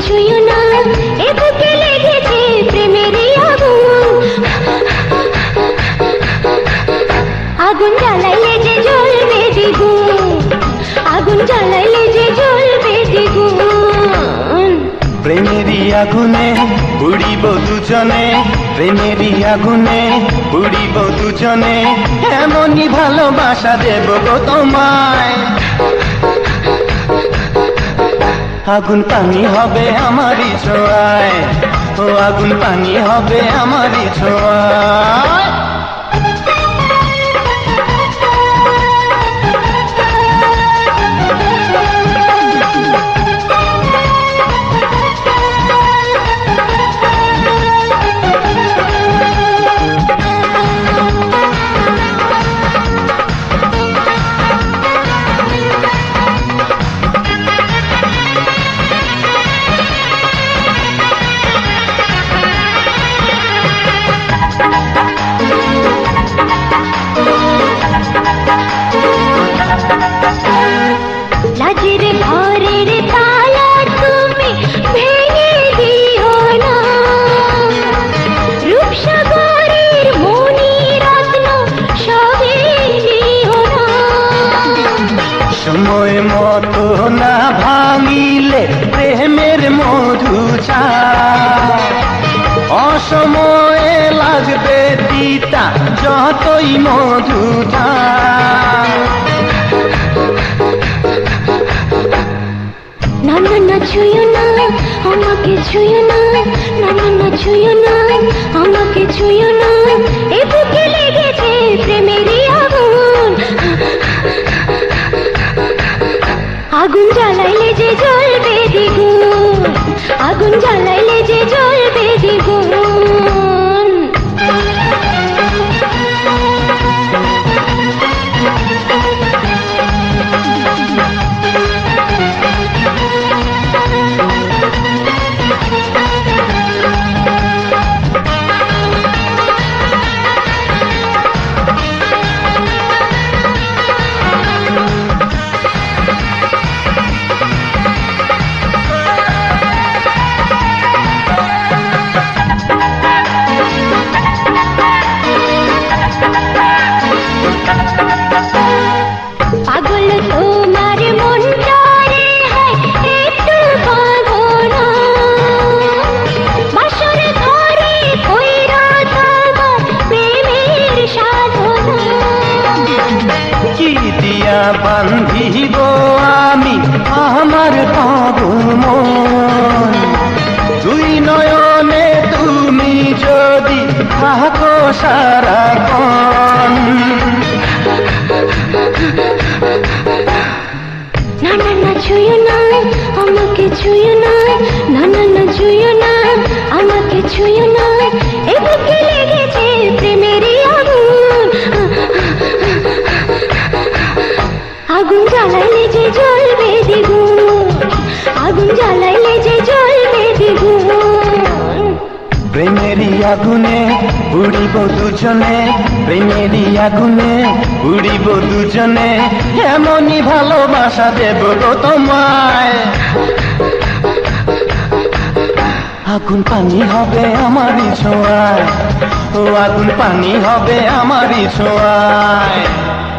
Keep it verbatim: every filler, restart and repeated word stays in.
ছুঁয়ো না, এ বুকে লেগেছে প্রেমেরই আগুন। আগুন জ্বালাইলে যে জ্বলবে দ্বিগুণ, আগুন জ্বালাইলে যে জ্বলবে দ্বিগুণ। প্রেমেরই আগুনে পুড়িব দুজনে, প্রেমেরই আগুনে পুড়িব দুজনে, এমনই ভালোবাসা দেব গো তোমায়। আগুন পানি হবে আমারই ছোঁয়ায়, ও আগুন পানি হবে আমারই ছোঁয়ায়। লাজের ঘরের তালা তুমি ভেঙে দিও না, রূপসাগরের মণি রত্ন সবে নিও না। সময় মতো না ভাঙিলে প্রেমের মধু চায়, অসময়ে লাগবে তিতা যতই মধু চায়। না না না ছুঁয়ো না, আমাকে ছুঁয়ো না, না না না ছুঁয়ো না, আমাকে ছুঁয়ো না, এ বুকে লেগেছে প্রেমেরই আগুন। আগুন জ্বালাইলে যে জ্বলবে দ্বিগুণ, আগুন জ্বালাইলে যে জ্বলবে দ্বিগুণ। পাগল তোমার মনটারে হয় একটু পাগলা, বাসর ঘরে কইরা তোমার প্রেমের সাধনা। কি দিয়া বান্ধিব আমি আমার পাগল মন, দুই নয়নে তুমি যদি থাকো সারাক্ষণ। না না না ছুঁয়ো না, আমাকে ছুঁয়ো না, না না না ছুঁয়ো না, আমাকে ছুঁয়ো না, এ বুকে লেগেছে প্রেমেরই আগুন। আগুন জ্বালাইলে যে জ্বলবে দ্বিগুণ, আগুন জ্বালাইলে যে জ্বলবে দ্বিগুণ। প্রেমেরই আগুনে পুড়িব দুজনে, প্রেমেরই আগুনে পুড়িব দুজনে, এমনই ভালোবাসা দেব গো তোমায়। আগুন পানি হবে আমারই ছোঁয়ায়, ও আগুন পানি হবে আমারই ছোঁয়ায়।